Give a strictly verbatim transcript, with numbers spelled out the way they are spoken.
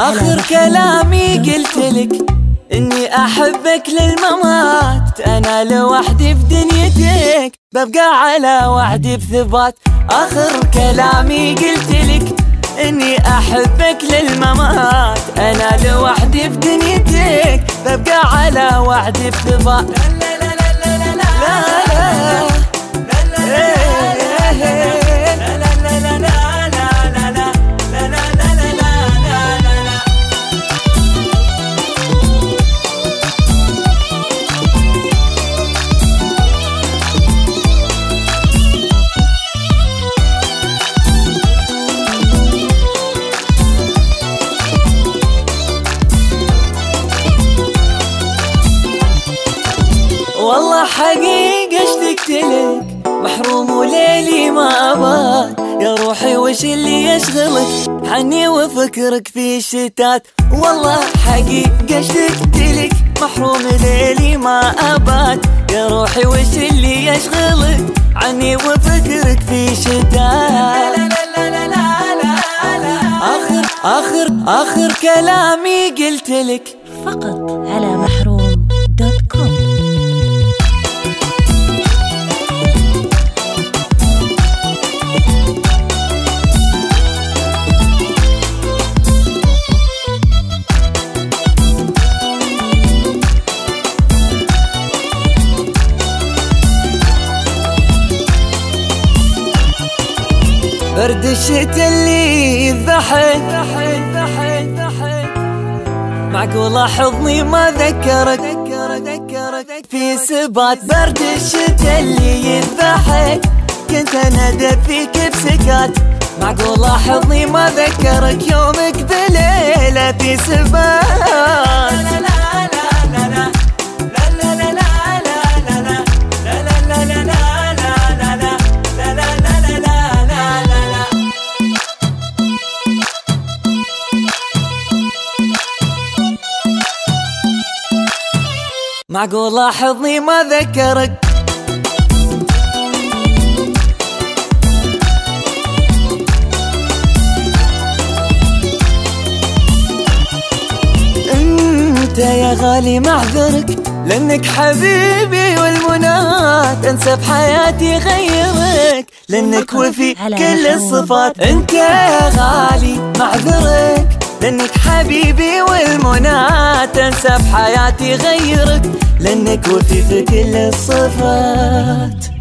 آخر كلامي قلتلك إني أحبك للممات، أنا لوحدي في دنيتك ببقى على وعدي بثبات. آخر كلامي قلتلك إني أحبك للممات، أنا لوحدي في دنيتك ببقى على وعدي بثبات. لا لا لا لا لا لا والله حقيقة اشتقتلك محروم وليلي ما أبات، يا روحي وش اللي يشغلك عني وفكرك في الشتات. والله حقيقة اشتقتلك محروم ليلي ما أبات، يا روحي وش اللي يشغلك عني وفكرك في الشتات. آخر آخر آخر كلامي قلتلك فقط على محروم دوت كوم. برد الشتا اللي يضحك معقولة حضني ما ذكرك في سبات. برد الشتا اللي يضحك كنت أنادى فيك بسكات، معقولة حضني ما ذكرك يومك بليلة في سبات. معقولة حضني ما ذكرك انت يا غالي معذرك، لانك حبيبي والمنات انسى بحياتي غيرك، لانك وفي كل الصفات. انت يا غالي معذرك، لانك حبيبي والمنات انسى بحياتي غيرك، لانك وفي في كل الصفات.